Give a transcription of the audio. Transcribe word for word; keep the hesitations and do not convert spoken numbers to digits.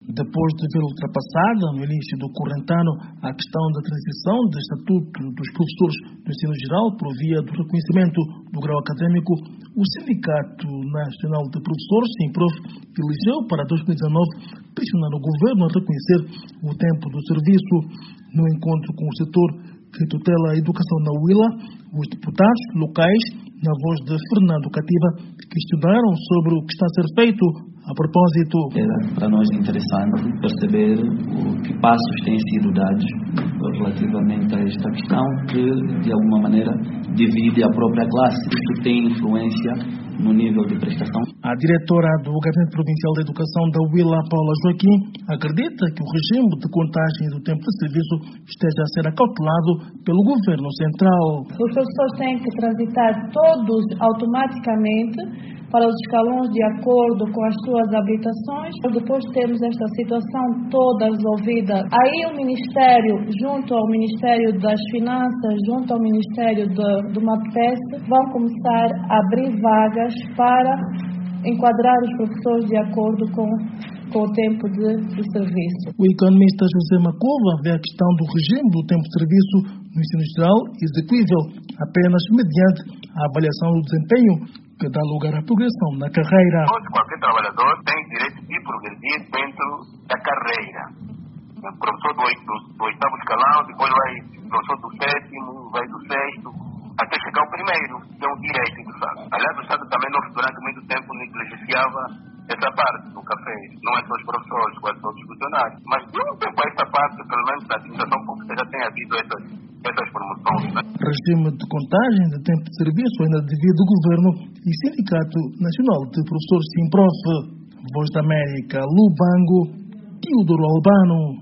Depois de ver ultrapassada, no início do corrente ano, a questão da transição do estatuto dos professores do ensino geral por via do reconhecimento do grau acadêmico, o Sindicato Nacional de Professores, SINPROF, elegeu para dois mil e dezanove pressionar o governo a reconhecer o tempo do serviço. No encontro com o setor que tutela a educação na Huila, os deputados locais, na voz de Fernando Cativa, questionaram sobre o que está a ser feito a propósito. Era para nós interessante perceber o que passos têm sido dados relativamente a esta questão que, de alguma maneira, divide a própria classe. Isto tem influência no nível de prestação. A diretora do Gabinete Provincial da Educação da Huila, Paula Joaquim, acredita que o regime de contagem do tempo de serviço esteja a ser acautelado pelo governo central. Os professores têm que transitar todos automaticamente para os escalões de acordo com as suas habilitações. Depois temos esta situação toda resolvida. Aí o Ministério, junto ao Ministério das Finanças, junto ao Ministério do, do MAPES, vão começar a abrir vagas para enquadrar os professores de acordo com, com o tempo de, de serviço. O economista José Macova vê a questão do regime do tempo de serviço no ensino geral execuível apenas mediante a avaliação do desempenho, que dá lugar à progressão na carreira. Todo qualquer trabalhador tem direito de progredir dentro da carreira. O professor do, do, do oitavo escalão, depois vai o professor do sétimo, vai do sexto, até chegar ao primeiro. É um direito do Estado. Aliás, o Estado também não, durante muito tempo negligenciava essa parte do café. Não é só os professores, quase todos os funcionários. Mas de um tempo a esta parte, pelo menos na administração pública, já tem havido essas, essas promoções. Né? Regime de contagem de tempo de serviço ainda devido ao Governo e Sindicato Nacional de Professores SINPROF. Voz da América, Lubango, Teodoro Albano.